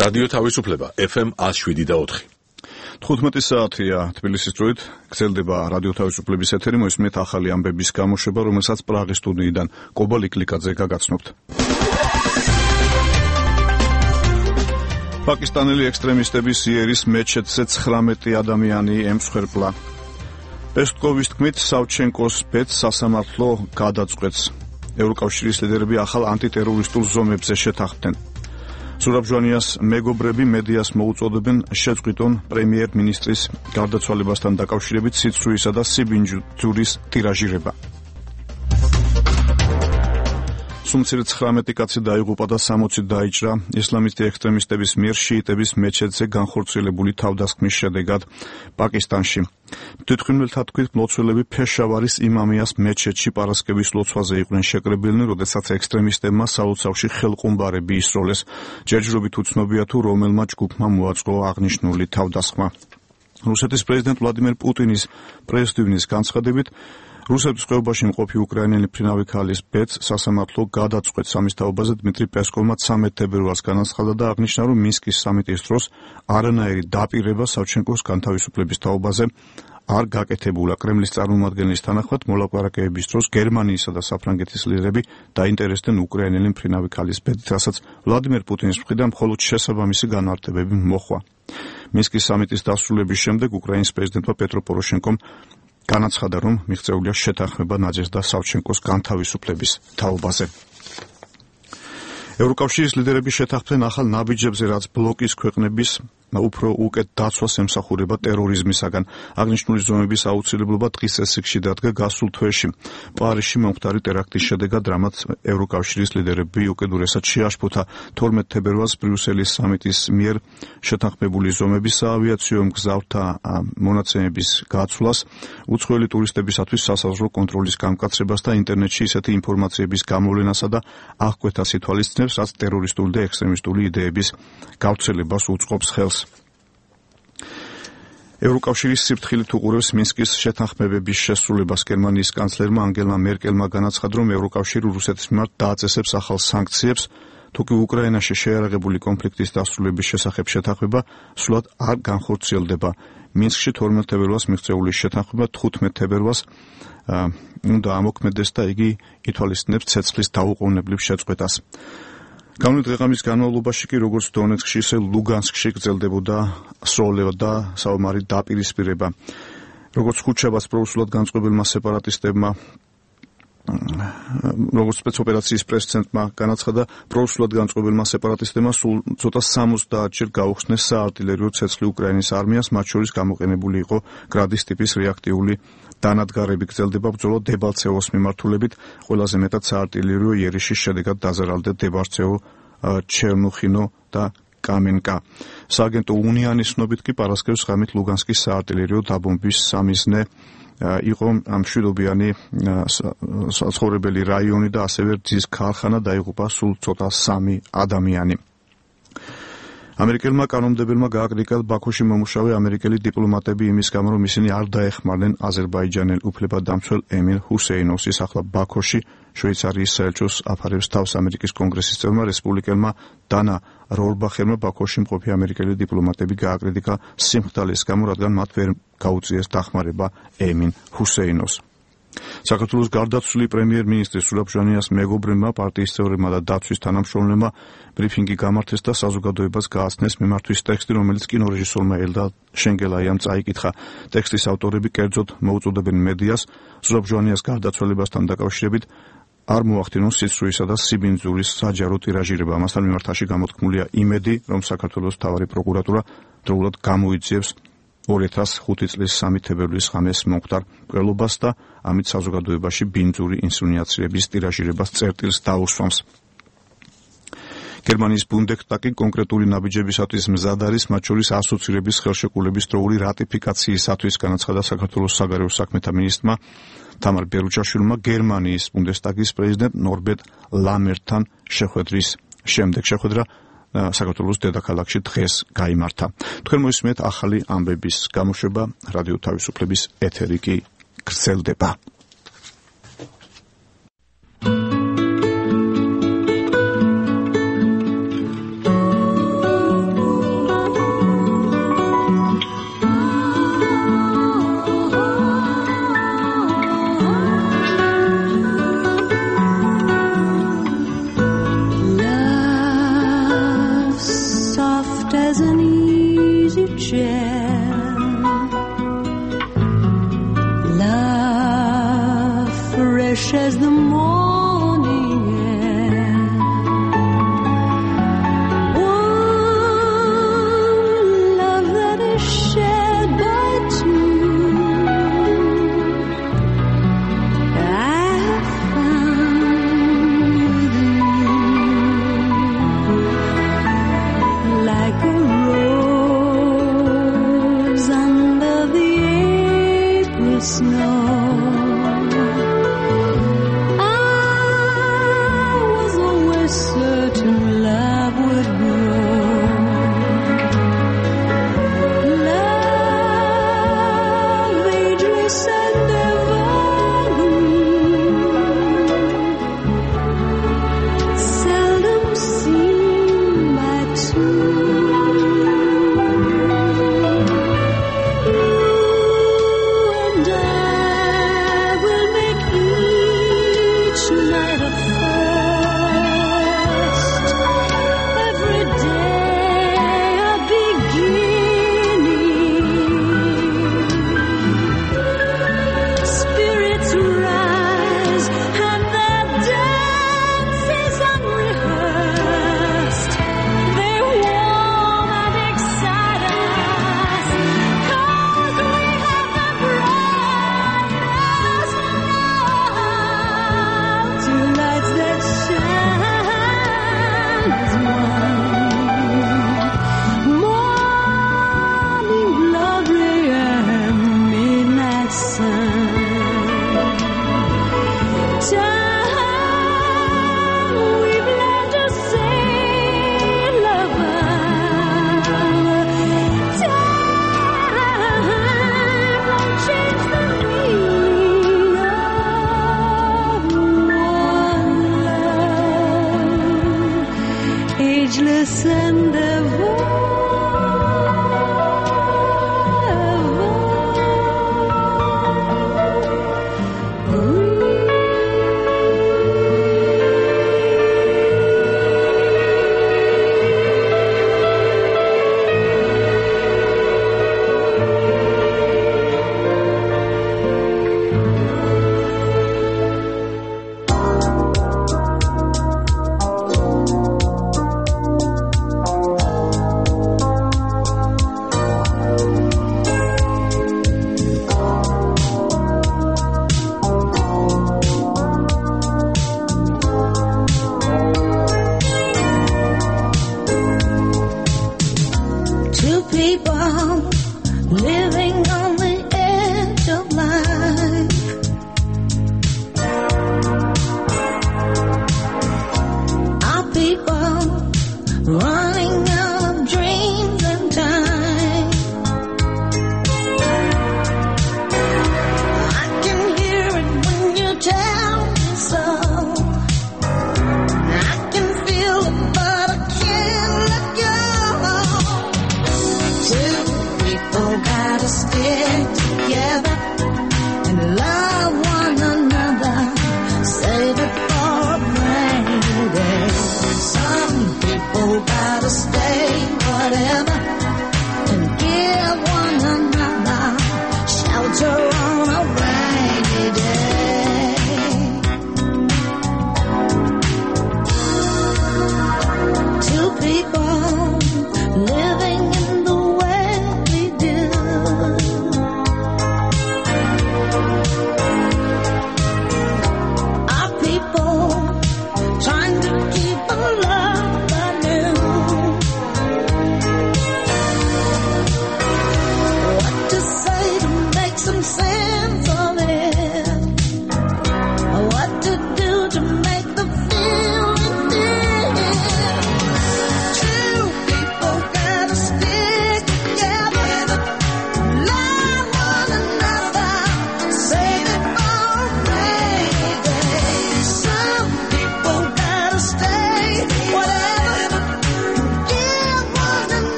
რადიო თავისუფლება FM 107.4. 15 საათია თბილისის დროით გრძელდება რადიო თავისუფლების ეთერი, მოისმენთ ახალი ამბების გამოშვება, რომელსაც პრაღის სტუდიიდან კობა ლიკლიკაძე გაგაცნობთ. პაკისტანელი ექსტრემისტების იერის მეჩეთზე 19 ადამიანი ემსხვერპლა. პესკოვის თქმით, სავჩენკოს ბედს სასამართლო გადაწყვეტს. ევროკავშირის ლიდერები ახალ ანტიტერორისტულ ზომებზე შეთანხმდნენ. სურაბ-ჟვანიას მეგობრები მედიას მოუწოდებენ შეწყვიტონ პრემიერ-მინისტრის გარდაცვალებასთან დაკავშირებით სიცრუისა და სიბინძურის ტირაჟირება. სუმცირე 19 კაცი დაიღუპა და 60 დაიჭრა ისლამისტი ექსტრემისტების მიერ შიიტების მეჩეთზე განხორციელებული თავდასხმის შედეგად პაკისტანში. თვითმხილველთა თქმით, მლოცველები ფეშავარის იმამიას მეჩეთში პარასკევის ლოცვაზე იყვნენ შეკრებილნი, როდესაც ექსტრემისტებმა სალოცავში ხელყუმბარები ისროლეს. ჯერჯერობით უცნობია თუ რომელმა ჯგუფმა მოაწყო აღნიშნული თავდასხმა. რუსეთის პრეზიდენტ ვლადიმერ პუტინის პრეს-ტივნის განცხადებით, რუსეთის ხეობაში მყოფი უკრაინელი მფრინავი ქალის ბედს სასამართლო გადაწყვეტს. ამის თაობაზე დმიტრი პესკოვმა 13 თებერვალს განაცხადა და აღნიშნა, რომ მინსკის სამიტის დროს არანაირი დაპირება სავჩენკოს განთავისუფლების თაობაზე არ გაკეთებულა. კრემლის წარმომადგენლის თანახმად, მოლაპარაკებების დროს გერმანიისა და საფრანგეთის ლიდერები დაინტერესდნენ უკრაინელი მფრინავი ქალის ბედით, რასაც ვლადიმერ პუტინის მხრიდან მხოლოდ შესაბამისი განმარტებები მოჰყვა. მინსკის სამიტის დასრულების შემდეგ უკრაინის პრეზიდენტმა პეტრო პოროშენკომ განაცხადა, რომ მიღწეულია შეთანხმება ნაძეზდა სავჩენკოს განთავისუფლების თაობაზე. ევროკავშირის ლიდერები შეთანხმდნენ ახალ ნაბიჯებზე, რაც ბლოკის ქვეყნების უფრო უკეთ დაცვას ემსახურება ტერორიზმისაგან. აღნიშნული ზომების აუცილებლობა დღის წესრიგში დადგა გასულ თვეში. პარიზში მომხდარი ტერაქტის შედეგად, რამაც ევროკავშირის ლიდერები უკიდურესად შეაშფოთა 12 თებერვალს ბრიუსელის სამიტის მიერ შეთანხმებული ზომების საავიაციო მგზავრთა მონაცემების გაცვლას, უცხოელი ტურისტებისათვის სასაზღვრო კონტროლის გამკაცრებას და ინტერნეტში ისეთი ინფორმაციების გამოვლენასა და აღკვეთას ითვალისწინებს, რაც ტერორისტული და ექსტრემისტული იდეების გავრცელებას უწყობს ხელს. ევროკავშირის სიფრთხილით უყურებს მინსკის შეთანხმებების შესრულებას. გერმანიის კანცლერმა ანგელა მერკელმა განაცხადა, რომ ევროკავშირი რუსეთის მიმართ დააწესებს ახალ სანქციებს, თუკი უკრაინაში შეიარაღებული კონფლიქტის დასრულების შესახებ შეთანხმება სრულად არ განხორციელდება. მინსკში 12 თებერვალს მიღწეული შეთანხმება 15 თებერვალს უნდა ამოქმედდეს და იგი ითვალისწინებს ცეცხლის დაუყოვნებლივ შეწყვეტას. გამოვიდა დღეღამის განმავლობაში კი როგორც დონეცკში, ისე ლუგანსკში გრძელდებოდა სროლება და საომარი დაპირისპირება. როგორც ხუთშაბათს პროუსულად განწყობილმა სეპარატისტებმა, როგორც სპეცოპერაციის პრეს-ცენტრმა განაცხადა, პროუსულად განწყობილმა სეპარატისტებმა სულ ცოტა 70-ჯერ გაუხსნეს საარტილერიო ცეცხლი უკრაინის არმიას, მათ შორის გამოყენებული იყო გრადის ტიპის რეაქტიული დანადგარები. გრძელდება ბრძოლა დებალცევოს მიმართულებით, ყველაზე მეტად საარტილერიო იერიშის შედეგად დაზარალდა დებალცევო, ჩერნუხინო და კამენკა. სააგენტო უნიანის ცნობით კი პარასკევს ღამით ლუგანსკის საარტილერიო დაბომბვის სამიზნე იყო მშვიდობიანი საცხოვრებელი რაიონი და ასევე რძის ქარხანა, დაიღუპა სულ ცოტა 3 ადამიანი. ამერიკელმა კანონმდებელმა გააკრიტიკა ბაქოში მომუშავე ამერიკელი დიპლომატები იმის გამო, რომ ისინი არ დაეხმარნენ აზერბაიჯანელ უფლებადამცველ ემილ ჰუსეინოვს. ის ახლა ბაქოში შვეიცარიის საელჩოს აფარებს თავს. ამერიკის კონგრესის წევრმა რესპუბლიკელმა დანა რორბახერმა ბაქოში მყოფი ამერიკელი დიპლომატები გააკრიტიკა სიმხდალის გამო, რადგან მათ ვერ გაუწიეს დახმარება ემილ ჰუსეინოვს. საქართველოს გარდაცვლილი პრემიერ-მინისტრი სურაბ-ჟვანიას მეგობრებმა, პარტიის წევრებმა და დაცვის თანამშრომლებმა ბრიფინგი გამართეს და საზოგადოებას გააცნეს მიმართვის ტექსტი, რომელიც კინორეჟისორმა ელდარ შენგელაიამ წაიკითხა. ტექსტის ავტორები კერძოდ მოუწოდებენ მედიას სურაბ-ჟვანიას გარდაცვალებასთან დაკავშირებით არ მოახდინოს სიცრუისა და სიბინძურის საჯარო ტირაჟირება. ამასთან მიმართაში გამოთქმულია იმედი, რომ საქართველოს მთავარი პროკურატურა დროულად გამოიძიებს 2005 წლის 3 თებერვლის ღამეს მომხდარ მკვლელობას და ამით საზოგადოებაში ბინძური ინსინუაციების ტირაჟირებას წერტილს დაუსვამს. გერმანიის ბუნდესტაგი კონკრეტული ნაბიჯებისათვის მზად არის, მათ შორის ასოცირების ხელშეკრულების დროული რატიფიკაციისათვის, განაცხადა საქართველოს საგარეო საქმეთა მინისტრმა თამარ ბერუჩაშვილმა გერმანიის ბუნდესტაგის პრეზიდენტ ნორბერტ ლამერტთან შეხვედრის შემდეგ. შეხვედრა საქართველოს დედაქალაქში დღეს გაიმართა. თქვენ მოისმენთ ახალი ამბების გამოშვება, რადიო თავისუფლების ეთერი კი გრძელდება. fresh as the morning air. One love that is shared by two. I have found you like a rose under the April snow. Certain love would grow. Love, ageless and evergreen, seldom seen by two. You and I will make each night a ageless and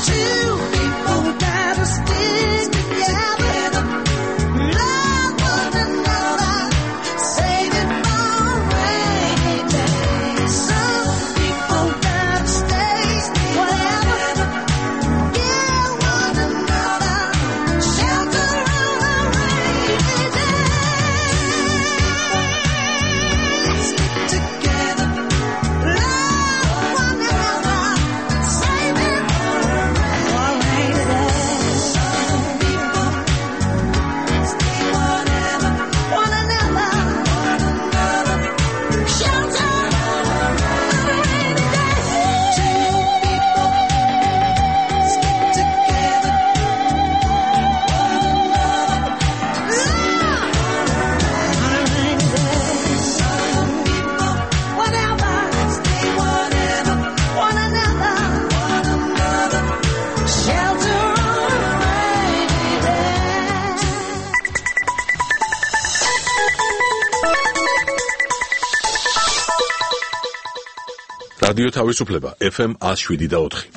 რადიო თავისუფლება FM 107.4.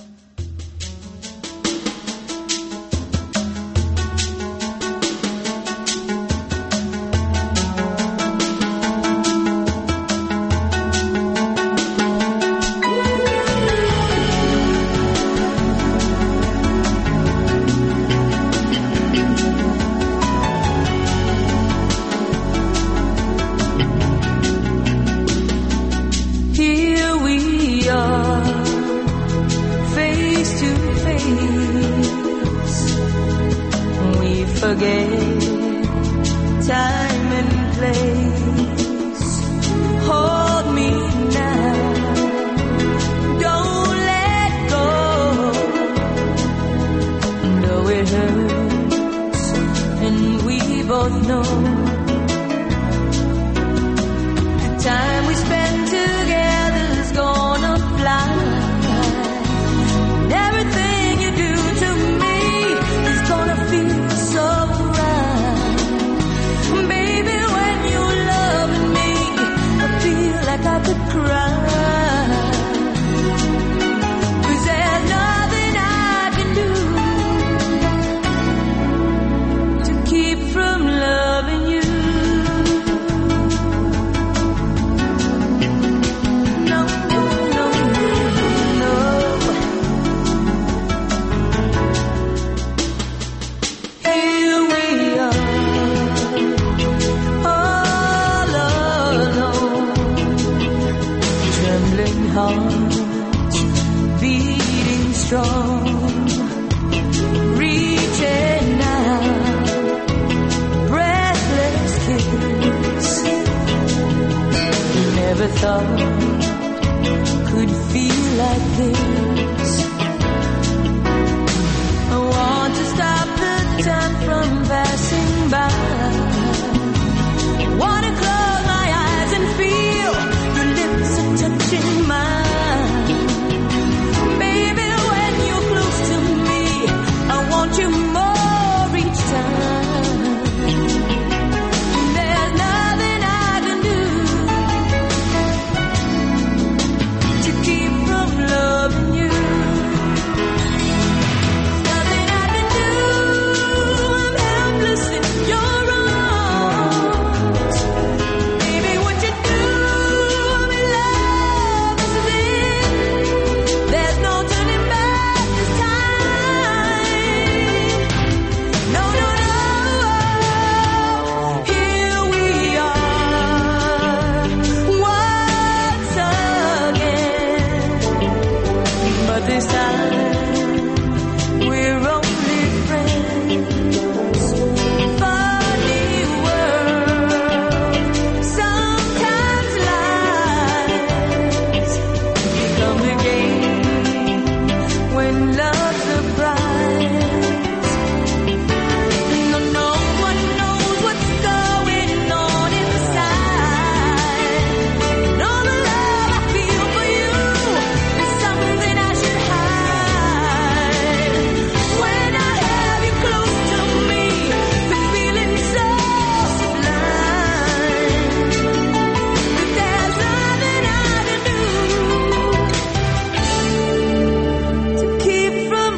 Keep from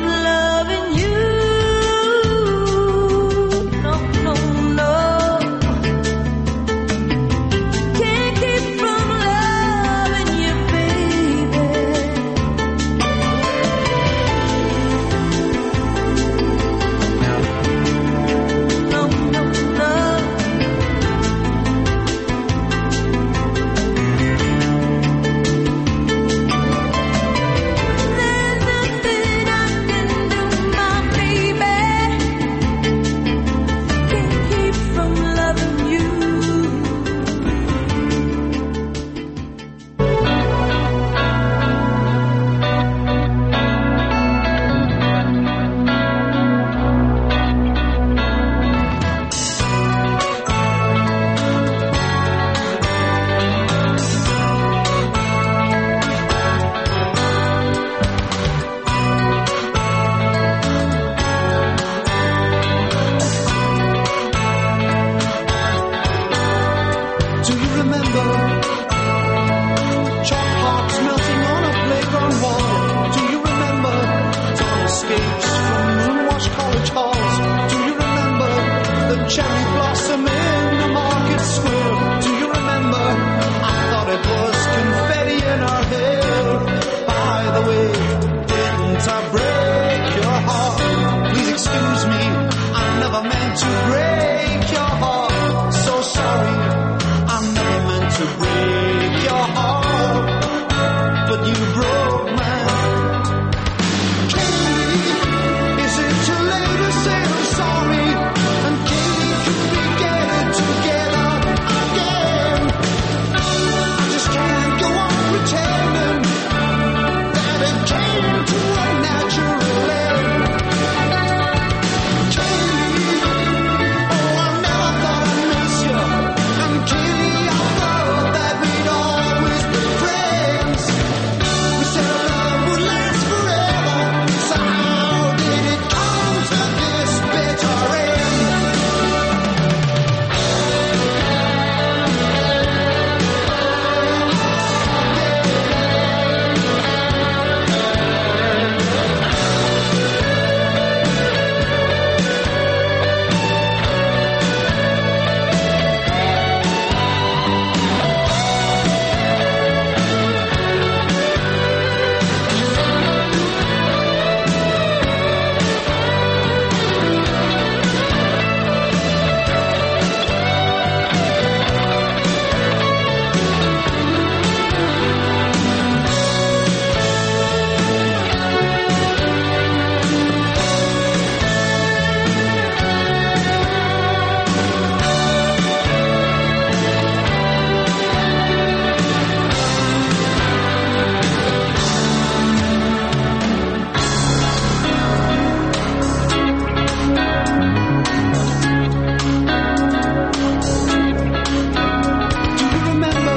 escapes from moon-washed college halls. Do you remember the cherry blossom in the market square? Do you remember? I thought it was confetti in her hair. By the way, didn't I break your heart? Please excuse me, I never meant to break your heart. So sorry, I never meant to break your heart, but you broke mine. Katie, is it too late to say I'm sorry? And Katie, could we get it together again? I just can't go on pretending that it came to a natural end. Katie, oh, I never thought I'd miss you. And Katie, I thought that we'd always be friends. We said our love would last forever. So how did it come to this bitter end? Do you remember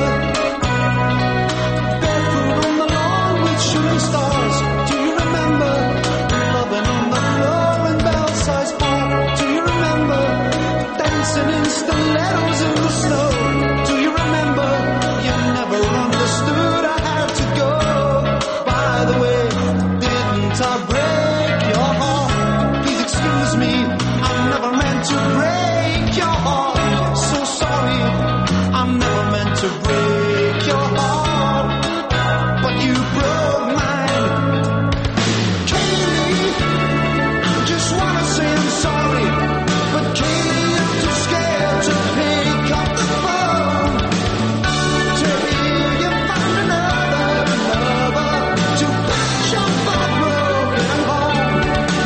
barefoot on the lawn with shooting stars? Do you remember loving on the floor in Belsize Park? Do you remember dancing in stilettos in the snow? Do you remember you never understood I had to go? By the way, didn't I break your heart? Please excuse me, I never meant to break your heart. So sorry, I never meant to break your heart, but you broke mine. Katie, I just wanna say I'm sorry, but Katie, I'm too scared to pick up the phone. To hear you found another lover to patch up a broken home.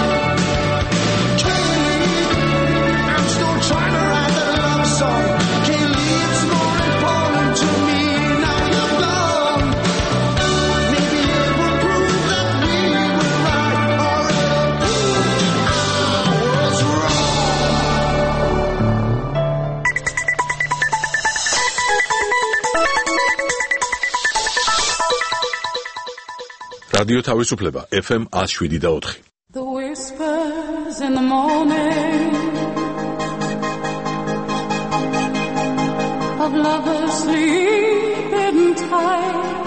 Katie, I'm still trying to write that love song. Kaylee, it's more important to me now you're gone. Maybe it will prove that we were right, or it'll prove I was wrong. რადიო თავისუფლება FM 107.4. The whispers in the morning of lovers sleeping tight,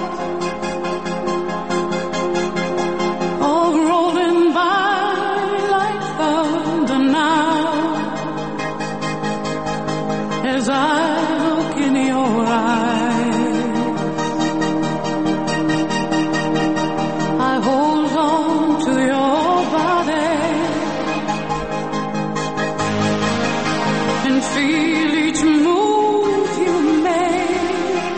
all rolling by like thunder now, as I look in your eyes. I hold on to your body and feel each move you make.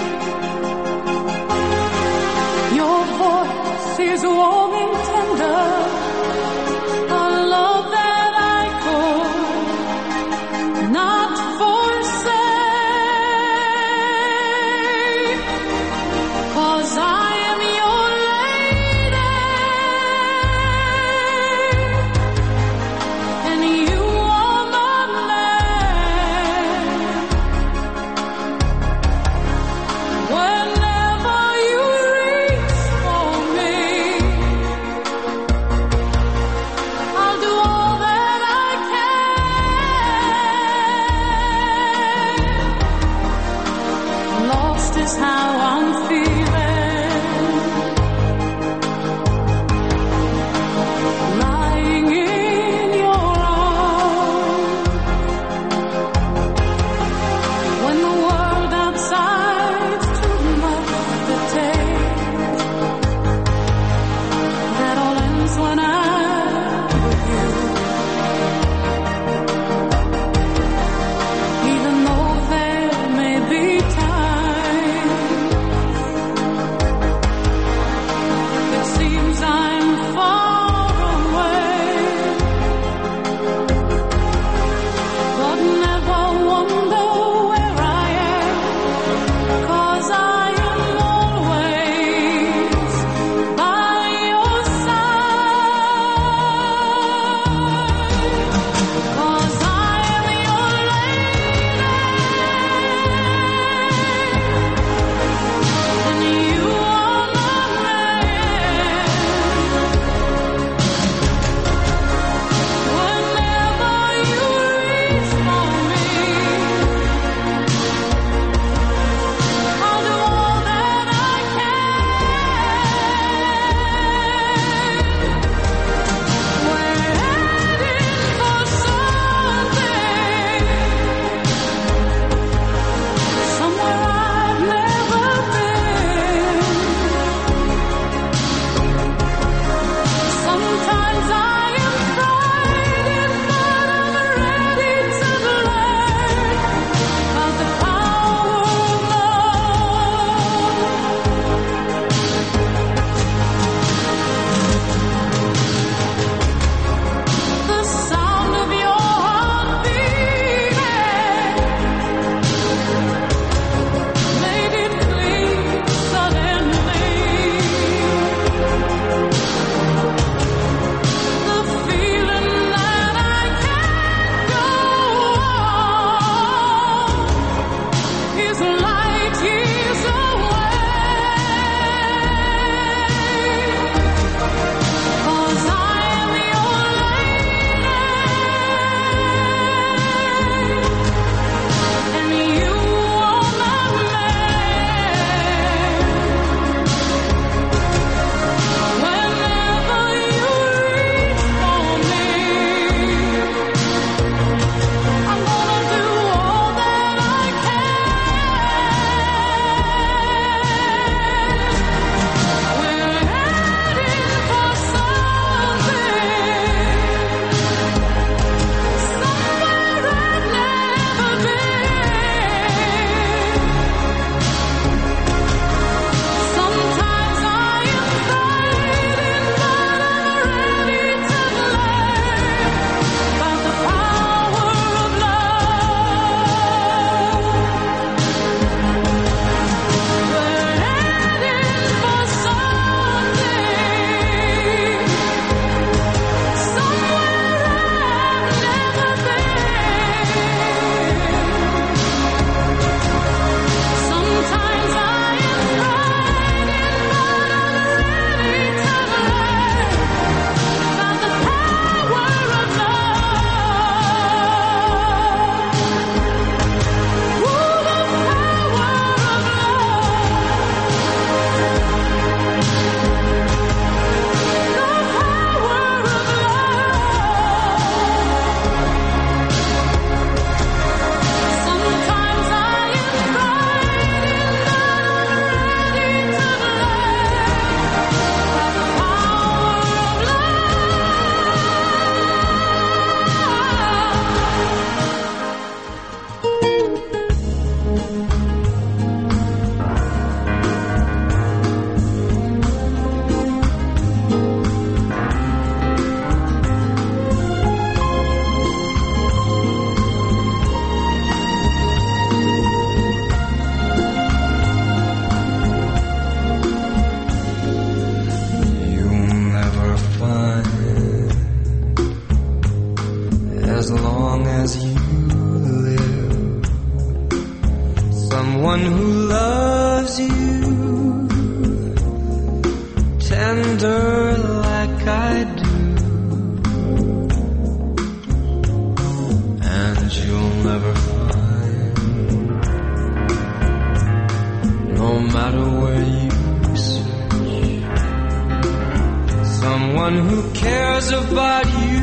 about you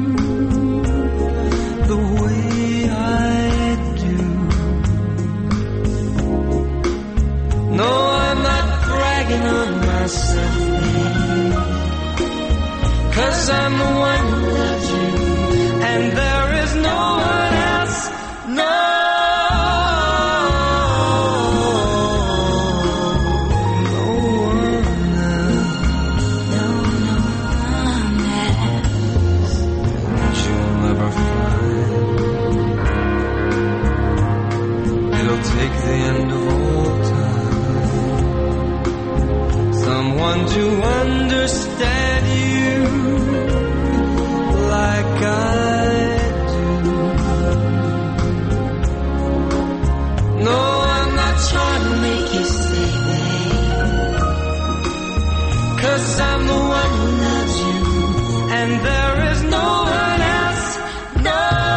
the way I do. No, I'm not bragging on myself, babe, 'cause I'm the one who loves you, and there is no one else. No. Take the end of all time, someone to understand you like I do. No, I'm not trying to make you stay, babe, 'cause I'm the one who loves you, and there is no one else. No.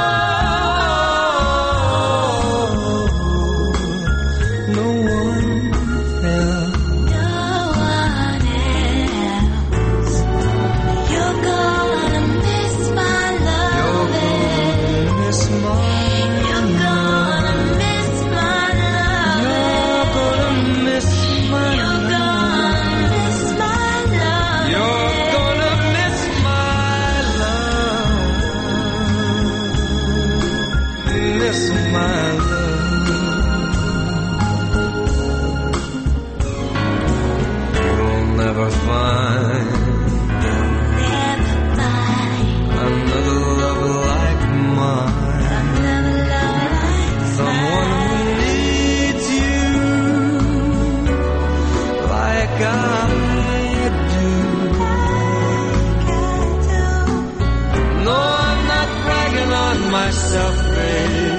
Myself, babe,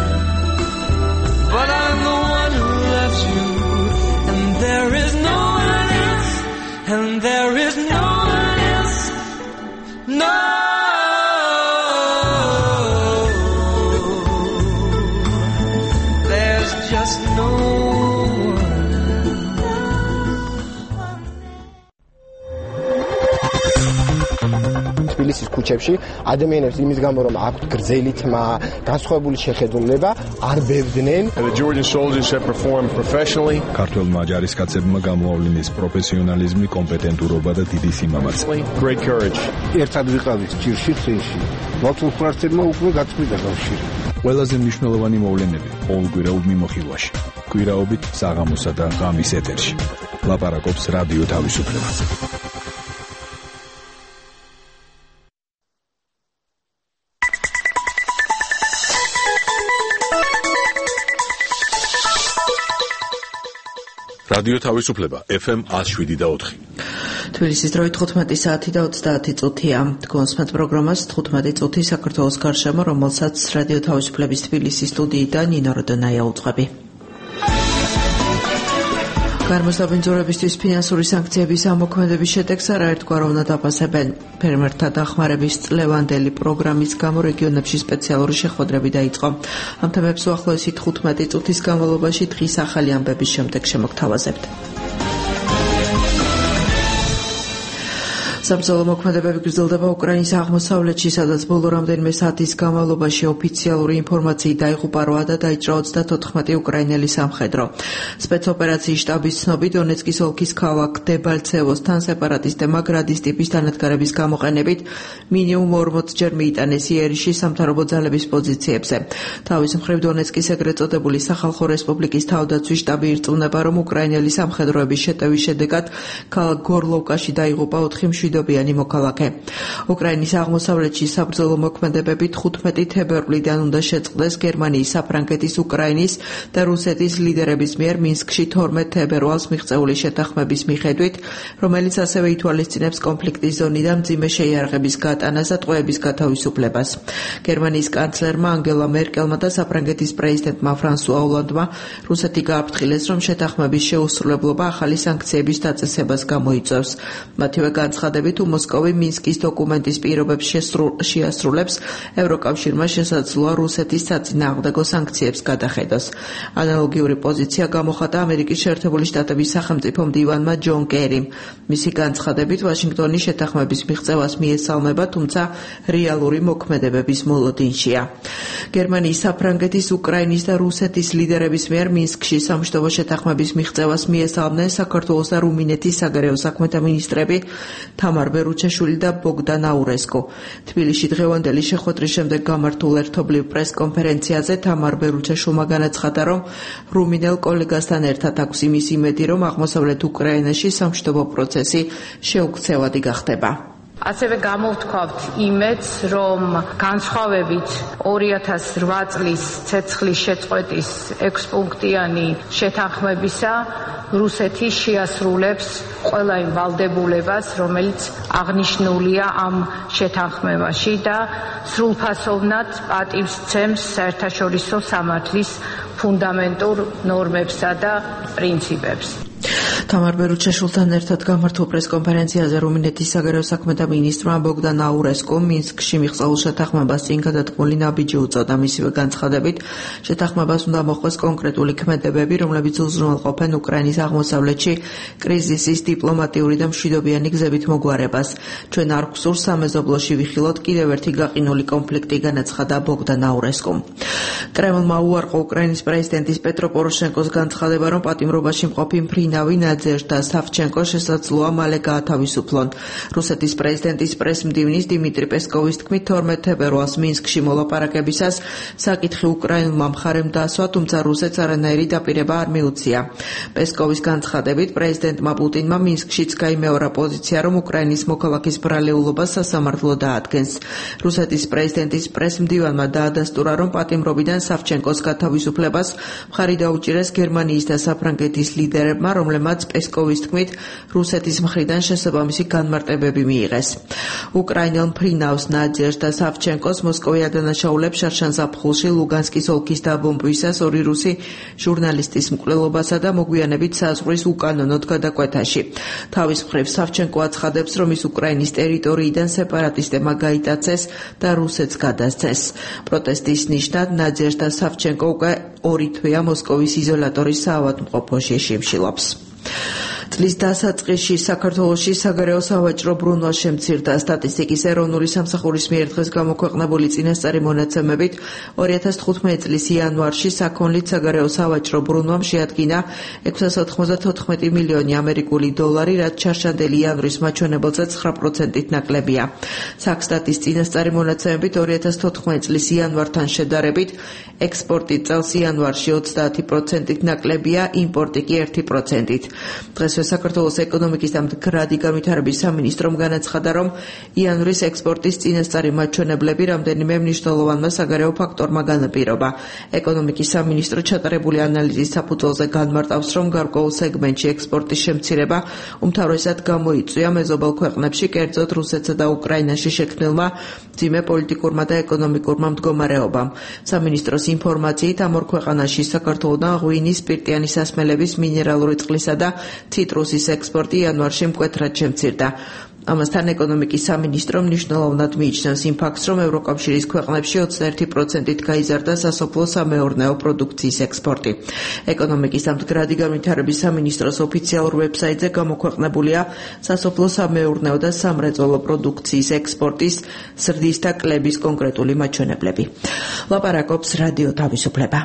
but I'm the one who loves you, and there is no one else, and there is no one else. No. There's just no თბილისის ქუჩებში ადამიანებს იმის გამო რომ აქვთ გრძელი თმა, განსხვავებული შეხედულება, არ ბევდნენ. The Georgian soldiers have performed professionally. ქართველმა ჯარისკაცებმა გამოავლინეს პროფესიონალიზმი, კომპეტენტურობა და დიდი სიმამაცე. Great courage. ერთად ვიყავით ჭირში წინში. მოცულფრაცებმა უკვე გაწყვიტა კავშირი. ყველაზე მნიშვნელოვანი მოვლენები ყოველკვირეულ მიმოხილვაში. კვირაობით საღამოსა და ღამის ეთერში. ლაპარაკობს რადიო თავისუფლებაზე. რადიო თავისუფლება FM 107.4. თბილისის დროით 15 საათი და 30 წუთია. გონსმენთ პროგრამას 15 წუთი საქართველოს გარშემო, რომელსაც რადიო თავისუფლების თბილისის სტუდიიდან ნინო როდონაია უძღვები. Გარემოსაბინძურებისთვის ფინანსური სანქციების ამოქმედების შედეგს არაერთგვაროვ უნდა დაფასებენ. ფერმერთა დახმარების წლევანდელი პროგრამის გამო რეგიონებში სპეციალური შეხვედრები დაიწყო. ამ თემებს უახლოესი 15 წუთის განმავლობაში დღის ახალი ამბების შემდეგ შემოგთავაზებთ. საბრძოლო მოქმედებები გრძელდება უკრაინის აღმოსავლეთში, სადაც ბოლო რამდენიმე საათის განმავლობაში ოფიციალური ინფორმაციით დაიღუპა 8 და დაიჭრა 34 უკრაინელი სამხედრო. სპეცოპერაციის შტაბის ცნობით, დონეცკის ოლქის ქალაქ დებალცევოსთან სეპარატისტებმა გრადის ტიპის დანადგარების გამოყენებით მინიმუმ 40-ჯერ მიიტანეს იერიში სამთავრობო ძალების პოზიციებზე. თავის მხრივ დონეცკის ეგრეთ წოდებული სახალხო რესპუბლიკის თავდაცვის შტაბი ირწმუნება, რომ უკრაინელი სამხედროების შეტევის შედეგად ქალაქ გორლოვკაში დაიღუპა 4 მშვიდობიანი მოქალაქე. უკრაინის აღმოსავლეთში საბრძოლო მოქმედებები 15 თებერვლიდან უნდა შეწყდეს გერმანიის, საფრანგეთის, უკრაინის და რუსეთის ლიდერების მიერ მინსკში 12 თებერვალს მიღწეული შეთანხმების მიხედვით, რომელიც ასევე ითვალისწინებს კონფლიქტის ზონიდან მძიმე შეიარაღების გატანას და ტყვეების გათავისუფლებას. გერმანიის კანცლერმა ანგელა მერკელმა და საფრანგეთის პრეზიდენტმა ფრანსუა ოლანდმა რუსეთი გააფრთხილეს, რომ შეთანხმების შეუსრულებლობა ახალი სანქციების დაწესებას გამოიწვევს. მათივე განცხადებით მიუხედავად თუ მოსკოვი მინსკის დოკუმენტის პირობებს შეასრულებს, ევროკავშირმა შესაძლოა რუსეთის საწინააღმდეგო სანქციებს გადახედოს. ანალოგიური პოზიცია გამოხატა ამერიკის შეერთებული შტატების სახელმწიფო მდივანმა ჯონ კერიმ. მისი განცხადებით, ვაშინგტონი შეთანხმების მიღწევას მიესალმება, თუმცა რეალური მოქმედებების მოლოდინშია. გერმანიის, საფრანგეთის, უკრაინის და რუსეთის ლიდერების მიერ მინსკში სამშვიდობო შეთანხმების მიღწევას მიესალმნენ საქართველოს და რუმინეთის საგარეო საქმეთა მინისტრები თამარ ბერუჩაშვილი და ბოგდან აურესკო. თბილისში დღევანდელი შეხვედრის შემდეგ გამართულ ერთობლივ პრესკონფერენციაზე თამარ ბერუჩაშვილმა განაცხადა, რომ რუმინელ კოლეგასთან ერთად აქვს იმის იმედი, რომ აღმოსავლეთ უკრაინაში სამშვიდობო პროცესი შეუქცევადი გახდება. ასევე გამოვთქვავთ იმედს, რომ განსხვავებით 2008 წლის ცეცხლის შეწყვეტის 6 პუნქტიანი შეთანხმებისა, რუსეთი შეასრულებს ყველა იმ ვალდებულებას, რომელიც აღნიშნულია ამ შეთანხმებაში და სრულფასოვნად პატივს სცემს საერთაშორისო სამართლის ფუნდამენტურ ნორმებსა და პრინციპებს. თამარ ბერუჩაშვილთან ერთად გამართულ პრესკონფერენციაზე რუმინეთის საგარეო საქმეთა მინისტრმა ბოგდან აურესკომ მინსკში მიღწეულ შეთანხმებას წინ გადადგმული ნაბიჯი უწოდა. მისივე განცხადებით, შეთანხმებას უნდა მოხდეს კონკრეტული ქმედებები, რომლებიც უზრუნველყოფენ უკრაინის აღმოსავლეთში კრიზისის დიპლომატიური და მშვიდობიანი გზებით მოგვარებას. ჩვენ არ გვსურს სამეზობლოში ვიხილოთ კიდევ ერთი გაყინული კონფლიქტი, განაცხადა ბოგდან აურესკომ. კრემლმა უარყო უკრაინის პრეზიდენტის პეტრო პოროშენკოს განცხადება, რომ პატიმრობაში მყოფი მფრინავი ნაძეჟდა სავჩენკო შესაძლოა მალე გაათავისუფლონ. რუსეთის პრეზიდენტის პრესმდივნის დიმიტრი პესკოვის თქმით, 12 თებერვალს მინსკში მოლაპარაკებისას საკითხი უკრაინულმა მხარემ დასვა, თუმცა რუსეთს არანაირი დაპირება არ მიუწია. პესკოვის განცხადებით, პრეზიდენტმა პუტინმა მინსკშიც გაიმეორა პოზიცია, რომ უკრაინის მოქალაქის ბრალეულობას სასამართლო დაადგენს. რუსეთის პრეზიდენტის პრესმდივანმა დაადასტურა, რომ პატიმრობიდან სავჩენკოს გათავისუფლებას მხარი დაუჭირეს გერმანიის და საფრანგეთის ლიდერებმა, რომლებმაც პესკოვის თქმით რუსეთის მხრიდან შესაბამისი განმარტებები მიიღეს. უკრაინელ მფრინავს ნაძეჟ და სავჩენკოს მოსკოვი ადანაშაულებს შარშან ზაფხულში ლუგანსკის ოლქის დაბომბვისას ორი რუსი ჟურნალისტის მკვლელობასა და მოგვიანებით საზღვრის უკანონოდ გადაკვეთაში. თავის მხრივ სავჩენკო აცხადებს, რომ ის უკრაინის ტერიტორიიდან სეპარატისტებმა გაიტაცეს და რუსეთს გადასცეს. პროტესტის ნიშნად ნაძეჟ და სავჩენკო უკვე 2 თვეა მოსკოვის იზოლატორის საავადმყოფოში შიმშილობს. წლის დასაწყისში საქართველოში საგარეო სავაჭრო ბრუნვა შემცირდა. სტატისტიკის ეროვნული სამსახურის მიერ დღეს გამოქვეყნებული წინასწარი მონაცემებით 2015 წლის იანვარში საქონლით საგარეო სავაჭრო ბრუნვამ შეადგინა 694 მილიონი ამერიკული დოლარი, რაც ჩარჩანდელი იანვრის მაჩვენებელზე 9%-ით ნაკლებია. საქსტატის წინასწარი მონაცემებით 2014 წლის იანვართან შედარებით ექსპორტი წელს იანვარში 30%-ით ნაკლებია, იმპორტი კი 1%-ით. დღესვე საქართველოს ეკონომიკის და მდგრადი განვითარების სამინისტრომ განაცხადა, რომ იანვრის ექსპორტის წინასწარი მაჩვენებლები რამდენიმე მნიშვნელოვანმა საგარეო ფაქტორმა განაპირობა. ეკონომიკის სამინისტრო ჩატარებული ანალიზის საფუძველზე განმარტავს, რომ გარკვეულ სეგმენტში ექსპორტის შემცირება უმთავრესად გამოიწვია მეზობელ ქვეყნებში, კერძოდ რუსეთსა და უკრაინაში შექმნილმა მძიმე პოლიტიკურმა და ეკონომიკურმა მდგომარეობამ. სამინისტროს ინფორმაციით ამ ორ ქვეყანაში საქართველოდან ღვინის, სპირტიანი სასმელების, მინერალური წყლისა და ციტრუსის ექსპორტი იანვარში მკვეთრად შემცირდა. ამასთან ეკონომიკის სამინისტრო მნიშვნელოვნად მიიჩნევს იმ ფაქტს, რომ ევროკავშირის ქვეყნებში 21%-ით გაიზარდა სასოფლო-სამეურნეო პროდუქციის ექსპორტი. ეკონომიკის და მდგრადი განვითარების სამინისტროს ოფიციალურ ვებსაიტზე გამოქვეყნებულია სასოფლო-სამეურნეო და სამრეწველო პროდუქციის ექსპორტის ზრდის და კლების კონკრეტული მაჩვენებლები. ლაპარაკობს რადიო თავისუფლება.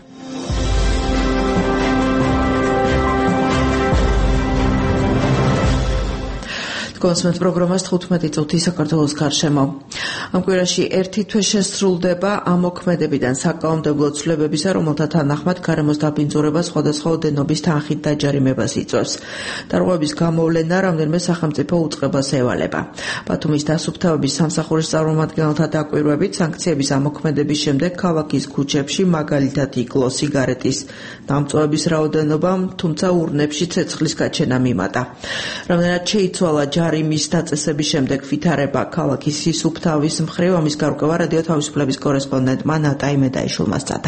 კონსმეთ პროგრამას 15 წუთი საქართველოს გარშემო. ამ კვირაში 1 თვე შესრულდება ამ მოქმედებიდან საკანონმდებლო ცვლილებებისა, რომელთა თანახმად გარემოს დაბინძურება სხვადასხვა ოდენობის თანხით დაჯარიმებას იწვევს. დარღვევების გამოვლენა რამდენიმე სახელმწიფო უწყებას ევალება. ბათუმის დასუფთავების სამსახურის წარმომადგენელთა დაკვირვებით სანქციების ამოქმედების შემდეგ ქალაქის ქუჩებში მაგალითად იკლო სიგარეტის დამწვევების რაოდენობა, თუმცა ურნებში ცეცხლის გაჩენა მიმატა. რამდენად შეიცვალა ჯარიმის დაწესების შემდეგ ვითარება ქალაქის სისუფთავის მხრივ, ამის გარკვევა რადიო თავისუფლების კორესპონდენტმა ნატა იმედაიშვილმა სცადა.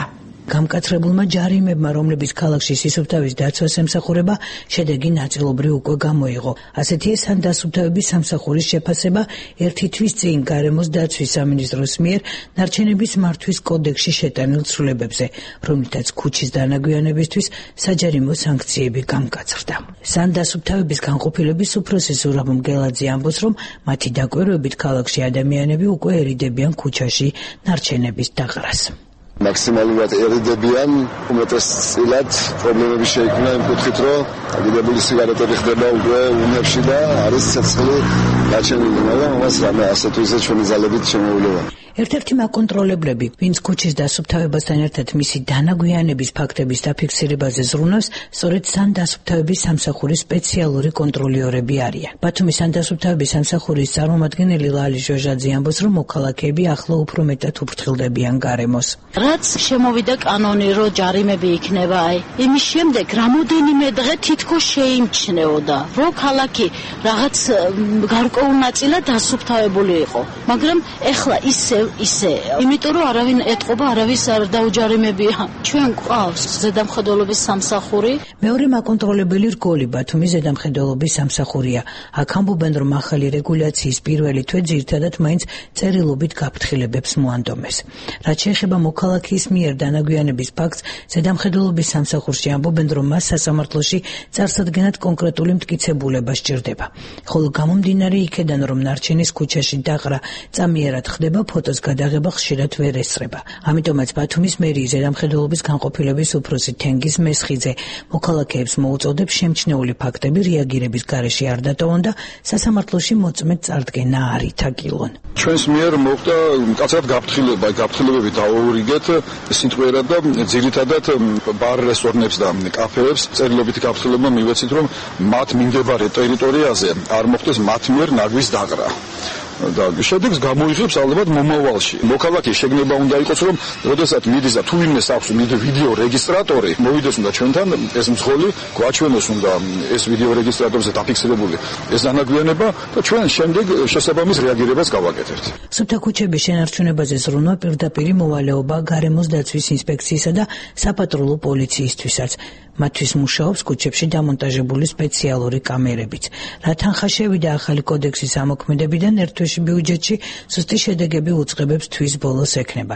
გამკაცრებულმა ჯარიმებმა, რომლებიც ქალაქში სისუფთავის დაცვას ემსახურება, შედეგი ნაწილობრივ უკვე გამოიღო. ასეთია სანდასუფთავების სამსახურის შეფასება ერთი თვის წინ გარემოს დაცვის სამინისტროს მიერ ნარჩენების მართვის კოდექსში შეტანილ ცვლილებებზე, რომლითაც ქუჩის დანაგვიანებისთვის საჯარიმო სანქციები გამკაცრდა. სანდასუფთავების განყოფილების უფროსი ზურაბ მგელაძე ამბობს, რომ მათი დაკვირვებით ქალაქში ადამიანები უკვე ერიდებიან ქუჩაში ნარჩენების დაყრას. მაქსიმალურად ერიდებიან, უმეტესწილად პრობლემები შეიქმნა იმ კუთხით, რომ აგიდებული სიგარეტები ხდება უკვე უნებში და არის ცეცხლი გაჩენილი, მაგრამ ამას რამე ასეთ ვიზე ჩვენი ძალებით შემოვლება. ერთ-ერთი მაკონტროლებლები, ვინც ქუჩის დასუფთავებასთან ერთად მისი დანაგვიანების ფაქტების დაფიქსირებაზე ზრუნავს, სწორედ სანდასუფთავების სამსახურის სპეციალური კონტროლიორები არიან. ბათუმის სანდასუფთავების სამსახურის წარმომადგენელი ლალი ჟოჟაძე ამბობს, რომ მოქალაქეები ახლა უფრო მეტად უფრთხილდებიან გარემოს. რაც შემოვიდა კანონი, რომ ჯარიმები იქნება, იმის შემდეგ რამოდენიმე დღე თითქოს შეიმჩნეოდა, რომ ქალაქი რაღაც გარკვეულ ნაწილად დასუფთავებული იყო, მაგრამ ეხლა ისე, იმიტომ რომ არავინ ეტყობა, არავის არ დაუჯარიმებია. ჩვენ გვყავს ზედამხედველობის სამსახური. მეორე მაკონტროლებელი რგოლი ბათუმის ზედამხედველობის სამსახურია. აქ ამბობენ, რომ ახალი რეგულაციის პირველი თვე ძირითადად მაინც წერილობით გაფრთხილებებს მოანდომეს. რაც შეეხება მოქალაქის მიერ დანაგვიანების ფაქტს, ზედამხედველობის სამსახურში ამბობენ, რომ მას სასამართლოში წარსადგენად კონკრეტული მტკიცებულება სჭირდება. ხოლო გამომდინარე იქედან, რომ ნარჩენის ქუჩაში დაყრა წამიერად ხდება, ფოტოს გადაღება ხშირად ვერ ესწრება. ამიტომაც ბათუმის მერიის ზედამხედველობის განყოფილების უფროსი თენგიზ მესხიძე მოქალაქეებს მოუწოდებს შემჩნეული ფაქტები რეაგირების გარეშე არ დატოვონ და სასამართლოში მოწმედ წარდგენა არ ითაგილონ. ჩვენს მიერ მოხდა მკაცრად გაფრთხილებები დაუურიგეთ სიტყვიერად და ძირითადად ბარ რესტორნებს და კაფეებს წერილობითი გაფრთხილება მივეცით, რომ მათ მიმდებარე ტერიტორიაზე არ მოხდეს მათ მიერ ნაგვის დაყრა. და შედეგს გამოიღებს ალბათ მომავალში. მოქალაქე შეგნება უნდა იყოს, რომ როდესაც მიდის და თუ ვინმეს აქვს ვიდეო რეგისტრატორი, მოვიდეს უნდა ჩვენთან ეს მძღოლი გვაჩვენოს უნდა ეს ვიდეო რეგისტრატორზე დაფიქსირებული ეს დანაგვიანება და ჩვენ შემდეგ შესაბამის რეაგირებას გავაკეთებთ. სუფთა ქუჩების შენარჩუნებაზე ზრუნვა პირდაპირ მოვალეობა გარემოს დაცვის ინსპექციისა და საპატრულო პოლიციისთვისაც. მათთვის მუშაობს ქუჩებში დამონტაჟებული სპეციალური კამერებიც. რა თანხა შევიდა ახალი კოდექსის ამოქმედებიდან ერთ თვეში ბიუჯეტში სუსტი შედეგები უწყებებს თვის ბოლოს ექნება.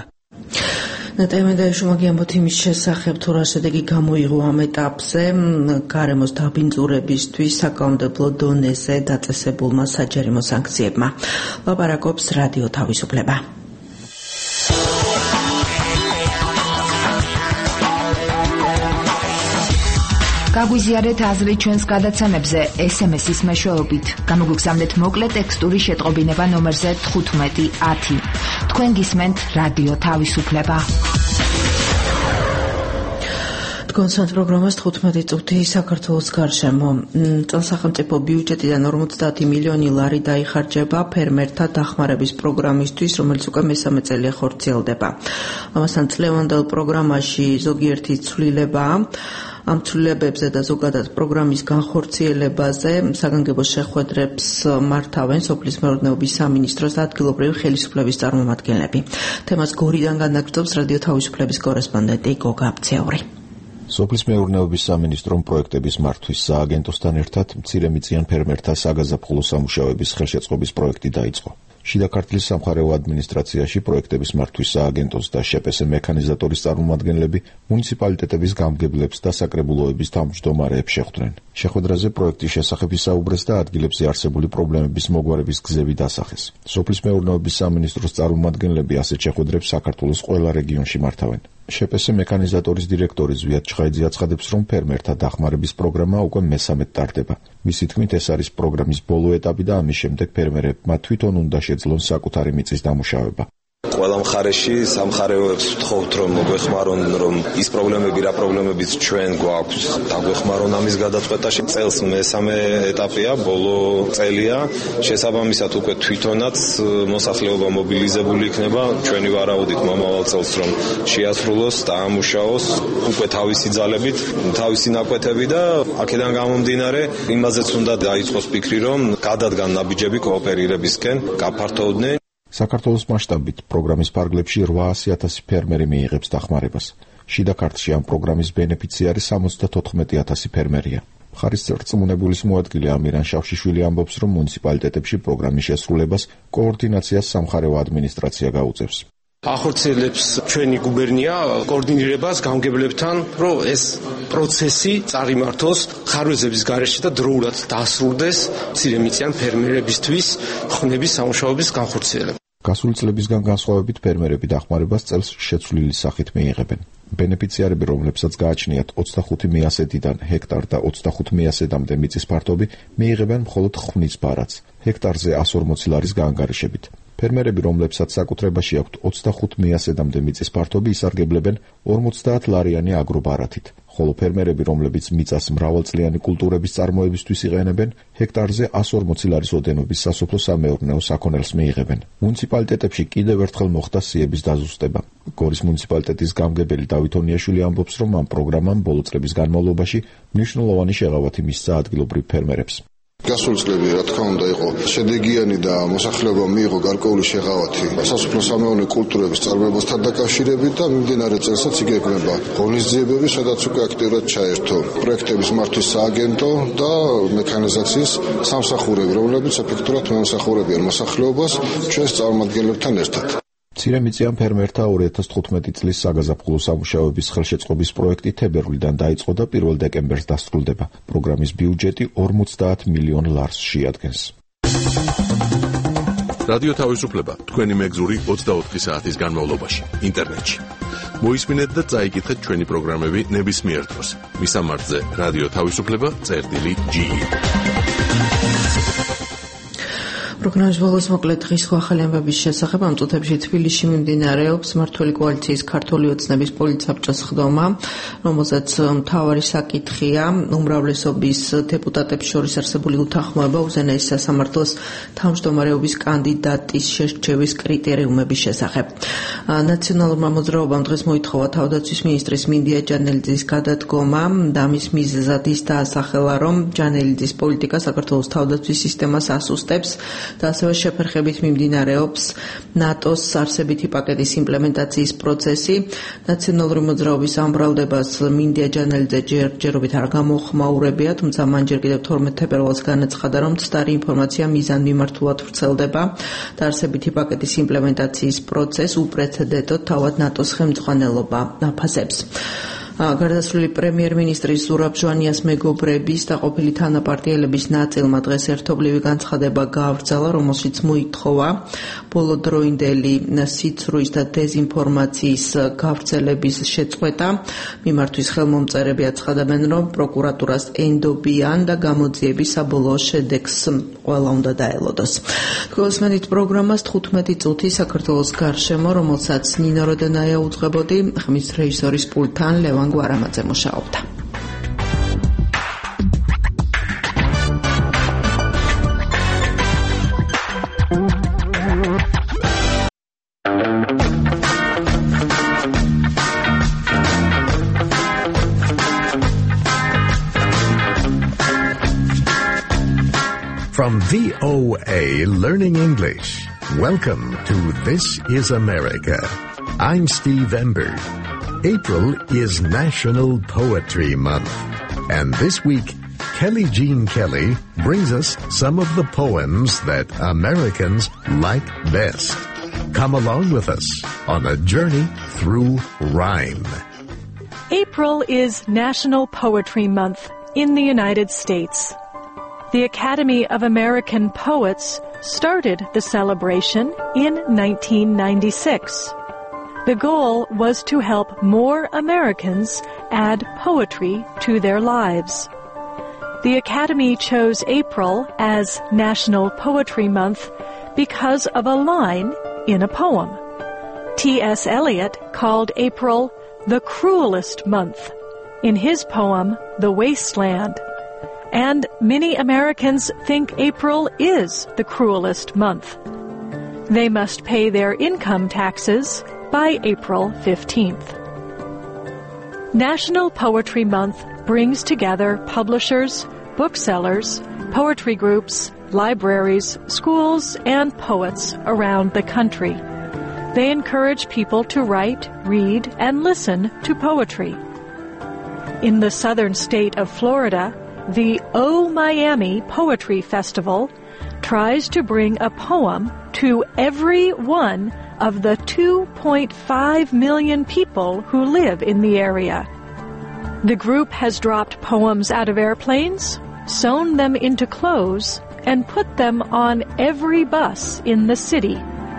ნატაიმენდაიშვილმა გიამბოთ იმის შესახებ, თუ რა შედეგი გამოიღო ამ ეტაპზე გარემოს დაბინძურებისთვის საკანონმდებლო დონეზე დაწესებულმა საჯარიმო სანქციებმა. ლაპარაკობს რადიო თავისუფლება. გაგვიზიარეთ აზრი ჩვენს გადაცემებზე SMS-ის მეშვეობით. გამოგვიგზავნეთ მოკლე ტექსტური შეტყობინება ნომერზე 1510. თქვენ გისმენთ რადიო თავისუფლება. კონსერტ პროგრამას 15 წუთი საქართველოს გარშემო. წელს სახელმწიფო ბიუჯეტიდან 50 მილიონი ლარი დაიხარჯება ფერმერთა დახმარების პროგრამისთვის, რომელიც უკვე მესამე წელია ხორციელდება. ამასთან წლევანდელ პროგრამაში ზოგიერთი ცვლილებაა. ამ ცვლილებებზე და ზოგადად პროგრამის განხორციელებაზე საგანგებო შეხვედრებს მართავენ სოფლის მეურნეობის სამინისტროს და ადგილობრივი ხელისუფლების წარმომადგენლები. თემას გორიდან განაგრძობს რადიო თავისუფლების კორესპონდენტი გოგა აბცეული. სოფლის მეურნეობის სამინისტრომ პროექტების მართვის სააგენტოსთან ერთად მცირემიწიან ფერმერთა საგაზაფხულო სამუშაოების ხელშეწყობის პროექტი დაიწყო. შიდა ქართლის სამხარეო ადმინისტრაციაში პროექტების მართვის სააგენტოს და შპს მექანიზატორის წარმომადგენლები მუნიციპალიტეტების გამგებლებს და საკრებულოების თავმჯდომარეებს შეხვდნენ. შეხვედრაზე პროექტის შესახებ ისაუბრეს და ადგილებზე არსებული პრობლემების მოგვარების გზები დასახეს. სოფლის მეურნეობის სამინისტროს წარმომადგენლები ასეთ შეხვედრებს საქართველოს ყველა რეგიონში მართავენ. შპს მექანიზატორის დირექტორი ზვიად ჩხაიძე აცხადებს, რომ ფერმერთა დახმარების პროგრამა უკვე მესამედ ტარდება. მისი თქმით, ეს არის პროგრამის ბოლო ეტაპი და ამის შემდეგ ფერმერებმა თვითონ უნდა შეძლონ საკუთარი მიწის დამუშავება. ყველა მხარეში სამხარეოებს ვთხოვთ, რომ მოგვეხმარონ, რომ ის პრობლემები, რა პრობლემებიც ჩვენ გვაქვს, დაგვეხმარონ ამის გადაწყვეტაში. წელს მესამე ეტაპია, ბოლო წელია. შესაბამისად უკვე თვითონაც მოსახლეობა მობილიზებული იქნება. ჩვენი ვარაუდით მომავალ წელს რომ შეასრულოს, დაამუშაოს უკვე თავისი ძალებით, თავისი ნაკვეთები და აქედან გამომდინარე იმაზეც უნდა დაიწყოს ფიქრი, რომ გადადგან ნაბიჯები კოოპერირებისკენ, გაფართოვდნენ. საქართველოს მასშტაბით პროგრამის ფარგლებში 800,000 ფერმერი მიიღებს დახმარებას. შიდა ქართლში ამ პროგრამის ბენეფიციარი 74,000 ფერმერია. მხარის რწმუნებულის მოადგილე ამირან შავშიშვილი ამბობს, რომ მუნიციპალიტეტებში პროგრამის შესრულებას კოორდინაციას სამხარეო ადმინისტრაცია გაუწევს. ახორციელებს ჩვენი გუბერნია კოორდინირებას გამგებლებთან, რომ ეს პროცესი წარიმართოს ხარვეზების გარეშე და დროულად დასრულდეს მცირემიწიან ფერმერებისთვის ხმების სამუშაოების განხორციელება. გასული წლებისგან განსხვავებით ფერმერები დახმარებას წელს შეცვლილი სახით მიიღებენ. ბენეფიციარები, რომლებსაც გააჩნიათ 25 მიასედიდან ჰექტარ და 25 მიასედამდე მიწის ფართობი, მიიღებენ მხოლოდ ხვნის ბარათს, ჰექტარზე 140 ლარის გაანგარიშებით. ფერმერები, რომლებსაც საკუთრებაში აქვთ 25 მიასედამდე მიწის ფართობი, ისარგებლებენ 50 ლარიანი აგრობარათით, ხოლო ფერმერები, რომლებიც მიწას მრავალწლიანი კულტურების წარმოებისთვის იყენებენ, ჰექტარზე 140 ლარის ოდენობის სასოფლო-სამეურნეო საქონელს მიიღებენ. მუნიციპალიტეტებში კიდევ ერთხელ მოხდა სიების დაზუსტება. გორის მუნიციპალიტეტის გამგებელი დავით ონიაშვილი ამბობს, რომ ამ პროგრამამ ბოლო წლების განმავლობაში მნიშვნელოვანი შეღავათი მისცა ადგილობრივ ფერმერებს. გასული წლები, რა თქმა უნდა, იყო შედეგიანი და მოსახლეობამ მიიღო გარკვეული შეღავათი სასოფლო-სამეურნეო კულტურების წარმოებასთან დაკავშირებით და მიმდინარე წელსაც იგეგმება ღონისძიებები, სადაც უკვე აქტიურად ჩაერთო პროექტების მართვის სააგენტო და მექანიზაციის სამსახურები, რომლებიც ეფექტურად მემსახურებიან მოსახლეობას ჩვენს წარმომადგენლებთან ერთად. მცირემიწიან ფერმერთა 2015 წლის საგაზაფხულო სამუშაოების ხელშეწყობის პროექტი თებერვლიდან დაიწყო და 1 დეკემბერს დასრულდება. პროგრამის ბიუჯეტი 50 მილიონ ლარს შეადგენს. რადიო თავისუფლება თქვენი მეგზური 24 საათის განმავლობაში ინტერნეტში. მოისმინეთ და წაიკითხეთ ჩვენი პროგრამები ნებისმიერ დროს. მისამართზე რადიო თავისუფლება.ge. პროგრამის ბოლოს მოკლედ დღის ახალი ამბების შესახებ ამ წუთებში თბილისში მიმდინარეობს მმართველი კოალიციის ქართული ოცნების პოლიტსაბჭოს ხდომა, რომელზეც მთავარი საკითხია უმრავლესობის დეპუტატებს შორის არსებული უთანხმოება უზენაეს სასამართლოს თავმჯდომარეობის კანდიდატის შერჩევის კრიტერიუმების შესახებ. ნაციონალურმა მოძრაობამ დღეს მოითხოვა თავდაცვის მინისტრის მინდია ჯანელიძის გადადგომა და მის მიზეზად ის დაასახელა, რომ ჯანელიძის პოლიტიკა საქართველოს თავდაცვის სისტემას ასუსტებს და ასევე შეფერხებით მიმდინარეობს ნატოს არსებითი პაკეტის იმპლემენტაციის პროცესი. ნაციონალური მოძრაობის ამბრალდებას მინდია ჯანელიძე ჯერჯერობით არ გამოხმაურებია, თუმცა მან ჯერ კიდევ 12 თებერვალს განაცხადა, რომ ცდარი ინფორმაცია მიზანმიმართულად ვრცელდება და არსებითი პაკეტის იმპლემენტაციის პროცესს უპრეცედენტოდ თავად ნატოს ხელმძღვანელობა აფასებს. გარდაცვლილი პრემიერ-მინისტრის ზურაბ ჟვანიას მეგობრების და ყოფილი თანაპარტიელების ნაწილმა დღეს ერთობლივი განცხადება გაავრცელა, რომელშიც მოითხოვა ბოლოდროინდელი სიცრუის და დეზინფორმაციის გავრცელების შეწყვეტა. მიმართვის ხელმომწერები აცხადებენ, რომ პროკურატურას ენდობიან და გამოძიების საბოლოო შედეგს ყველა უნდა დაელოდოს. გულისმენით პროგრამას 15 წუთი საქართველოს გარშემო, რომელსაც ნინო როდენაია უძღვებოდი, ხმის რეჟისორის პულტთან ლევან გვარამაძე მუშაობდა. From VOA Learning English, welcome to This is America. I'm Steve Ember. April is National Poetry Month, and this week, Kelly Jean Kelly brings us some of the poems that Americans like best. Come along with us on a journey through rhyme. April is National Poetry Month in the United States. The Academy of American Poets started the celebration in 1996. The goal was to help more Americans add poetry to their lives. The Academy chose April as National Poetry Month because of a line in a poem. T.S. Eliot called April the cruelest month in his poem, The Wasteland. And many Americans think April is the cruelest month. They must pay their income taxes by April 15th. National Poetry Month brings together publishers, booksellers, poetry groups, libraries, schools, and poets around the country. They encourage people to write, read, and listen to poetry. In the southern state of Florida, the O Miami Poetry Festival tries to bring a poem to every one of the 2.5 million people who live in the area. The group has dropped poems out of airplanes, sewn them into clothes, and put them on every bus in the city.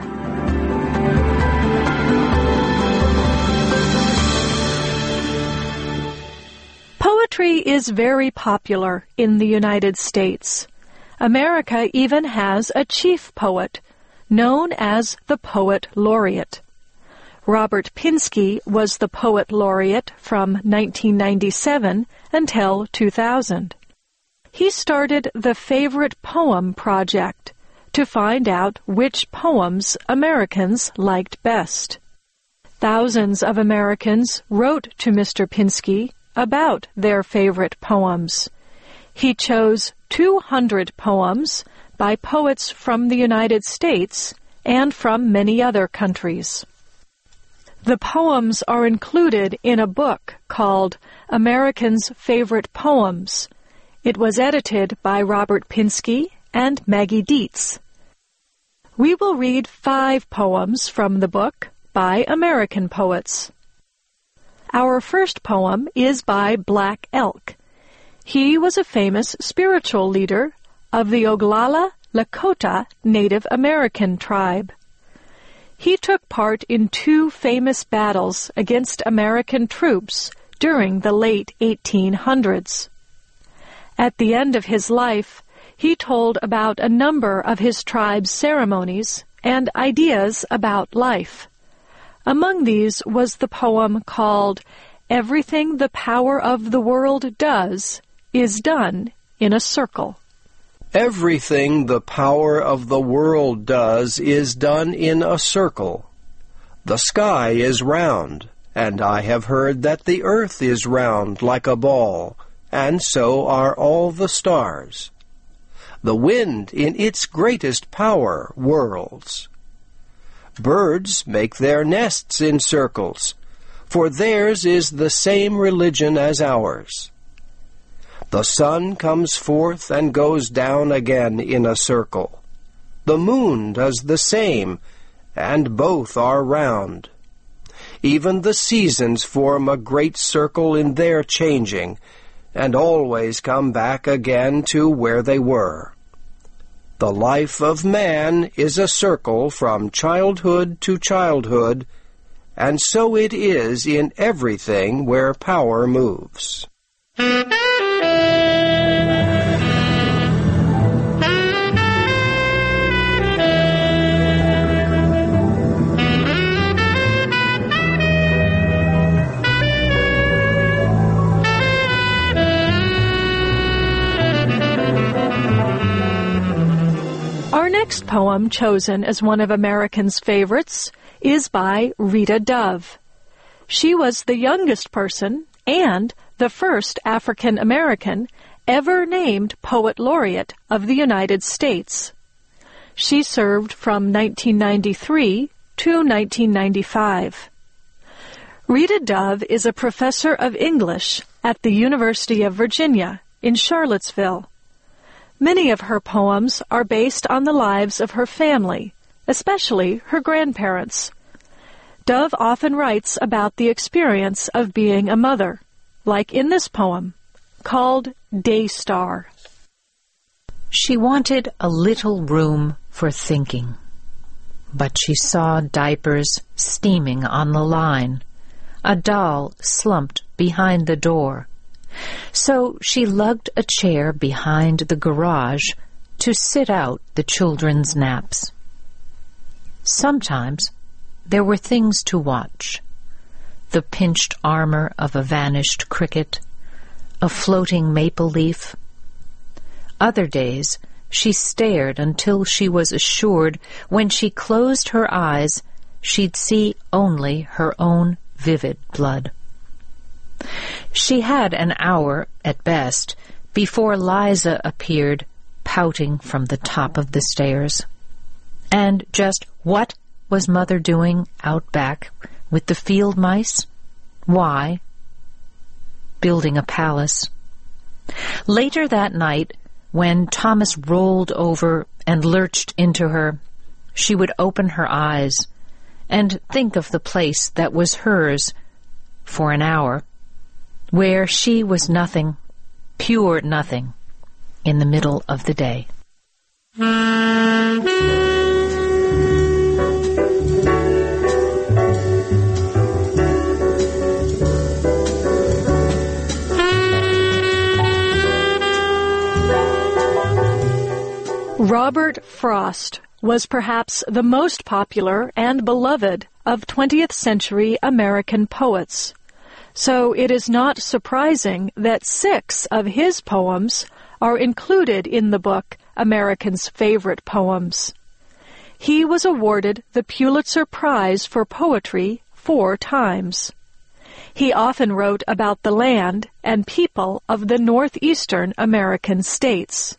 Poetry is very popular in the United States. America even has a chief poet, known as the Poet Laureate. Robert Pinsky was the Poet Laureate from 1997 until 2000. He started the Favorite Poem Project to find out which poems Americans liked best. Thousands of Americans wrote to Mr. Pinsky about their favorite poems. He chose 200 poems by poets from the United States and from many other countries. The poems are included in a book called Americans' Favorite Poems. It was edited by Robert Pinsky and Maggie Dietz. We will read 5 poems from the book by American poets. Our first poem is by Black Elk. He was a famous spiritual leader of the Oglala Lakota Native American tribe. He took part in 2 famous battles against American troops during the late 1800s. At the end of his life, he told about a number of his tribe's ceremonies and ideas about life. Among these was the poem called Everything the Power of the World Does is Done in a Circle. Everything the power of the world does is done in a circle. The sky is round, and I have heard that the earth is round like a ball, and so are all the stars. The wind in its greatest power whirls. Birds make their nests in circles, for theirs is the same religion as ours. The sun comes forth and goes down again in a circle. The moon does the same, and both are round. Even the seasons form a great circle in their changing, and always come back again to where they were. The life of man is a circle from childhood to childhood, and so it is in everything where power moves. Our next poem, chosen as one of Americans' favorites, is by Rita Dove. She was the youngest person and the first African American ever named Poet Laureate of the United States. She served from 1993 to 1995. Rita Dove is a professor of English at the University of Virginia in Charlottesville. Many of her poems are based on the lives of her family, especially her grandparents. Dove often writes about the experience of being a mother, like in this poem, called Daystar. She wanted a little room for thinking, but she saw diapers steaming on the line, a doll slumped behind the door. So she lugged a chair behind the garage to sit out the children's naps. Sometimes there were things to watch: the pinched armor of a vanished cricket, a floating maple leaf. Other days she stared until she was assured when she closed her eyes she'd see only her own vivid blood. She had an hour, at best, before Liza appeared, pouting from the top of the stairs. And just what was Mother doing out back with the field mice? Why? Building a palace. Later that night, when Thomas rolled over and lurched into her, she would open her eyes and think of the place that was hers for an hour, where she was nothing, pure nothing, in the middle of the day. Robert Frost was perhaps the most popular and beloved of 20th century American poets, so it is not surprising that 6 of his poems are included in the book Americans' Favorite Poems. He was awarded the Pulitzer Prize for Poetry 4 times. He often wrote about the land and people of the northeastern American states.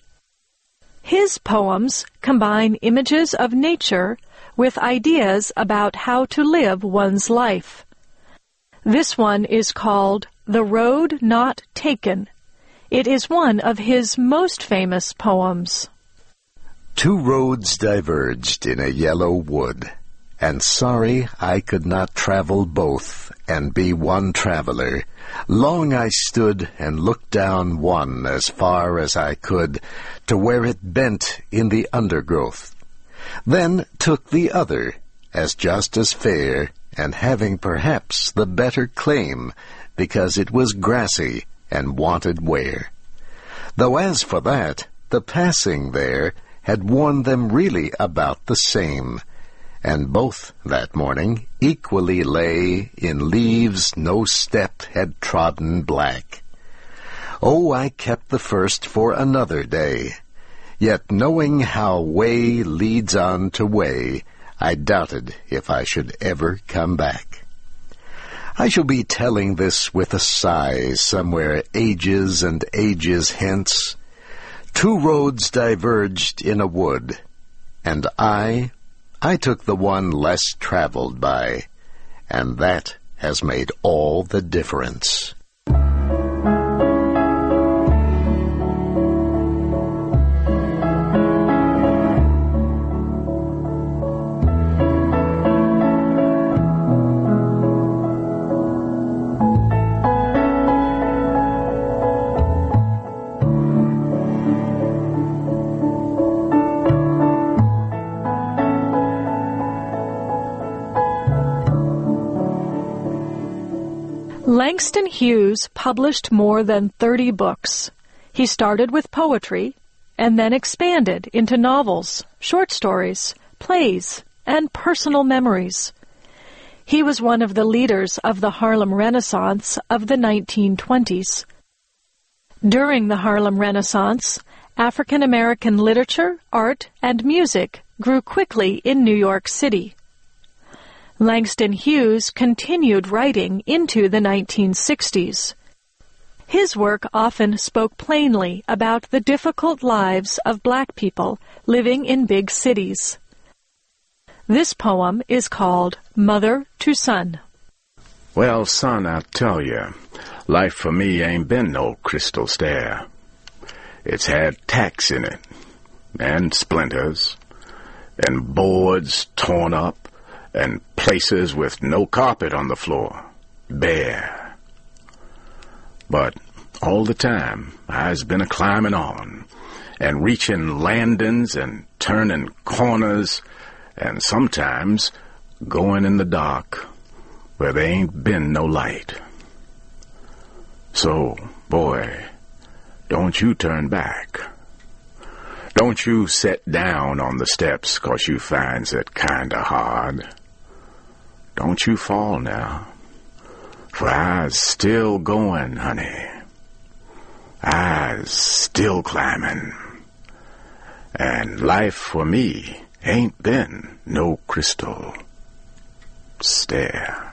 His poems combine images of nature with ideas about how to live one's life. This one is called The Road Not Taken. It is one of his most famous poems. 2 roads diverged in a yellow wood, and sorry I could not travel both and be one traveler. Long I stood and looked down one as far as I could to where it bent in the undergrowth. Then took the other as just as fair, and having perhaps the better claim, because it was grassy and wanted wear. Though as for that, the passing there had worn them really about the same, and both that morning equally lay in leaves no step had trodden black. Oh, I kept the first for another day, yet knowing how way leads on to way, I doubted if I should ever come back. I shall be telling this with a sigh somewhere ages and ages hence. 2 roads diverged in a wood, and I took the one less traveled by, and that has made all the difference. Langston Hughes published more than 30 books. He started with poetry and then expanded into novels, short stories, plays, and personal memories. He was one of the leaders of the Harlem Renaissance of the 1920s. During the Harlem Renaissance, African American literature, art, and music grew quickly in New York City. Langston Hughes continued writing into the 1960s. His work often spoke plainly about the difficult lives of black people living in big cities. This poem is called Mother to Son. Well, son, I tell you, life for me ain't been no crystal stair. It's had tacks in it, and splinters, and boards torn up, and places with no carpet on the floor, bare. But all the time, I's been a-climbing on, and reaching landings and turning corners, and sometimes going in the dark where there ain't been no light. So, boy, don't you turn back. Don't you set down on the steps 'cause you finds it kinda hard. Don't you fall now, for I's still going, honey. I's still climbing. And life for me ain't been no crystal stair.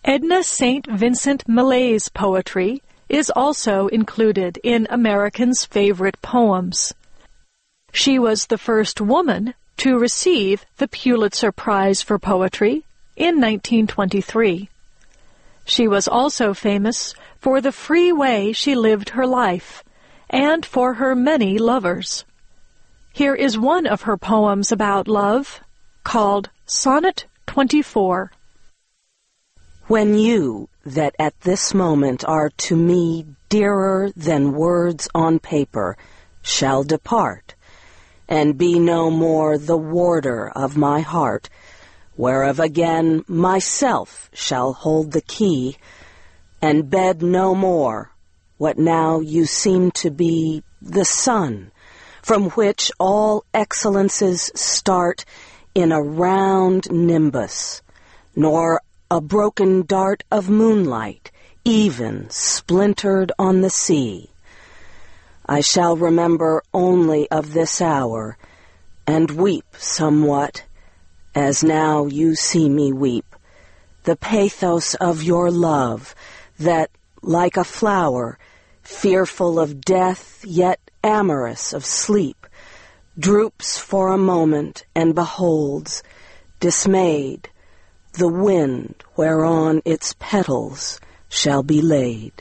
Edna St. Vincent Millay's poetry is also included in Americans' Favorite Poems. She was the first woman to receive the Pulitzer Prize for Poetry in 1923. She was also famous for the free way she lived her life and for her many lovers. Here is one of her poems about love, called Sonnet 24. When you, that at this moment are to me dearer than words on paper, shall depart, and be no more the warder of my heart, whereof again myself shall hold the key, and bed no more what now you seem to be the sun, from which all excellences start in a round nimbus, nor a broken dart of moonlight, even splintered on the sea. I shall remember only of this hour, and weep somewhat, as now you see me weep, the pathos of your love, that, like a flower, fearful of death, yet amorous of sleep, droops for a moment and beholds, dismayed, the wind whereon its petals shall be laid.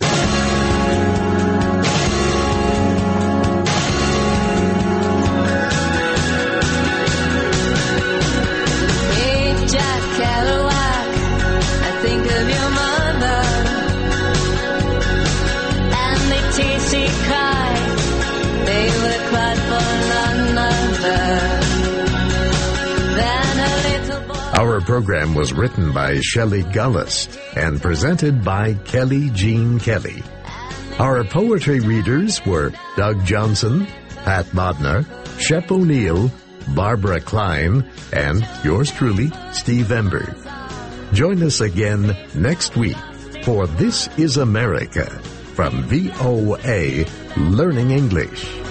Hey, Jack Kerouac, I think of your mother, and the T.C. Kai, they were cried for none other than a little boy. Our program was written by Shelley Gullis and presented by Kelly Jean Kelly. Our poetry readers were Doug Johnson, Pat Bodnar, Shep O'Neill, Barbara Klein, and yours truly, Steve Ember. Join us again next week for This is America from VOA Learning English.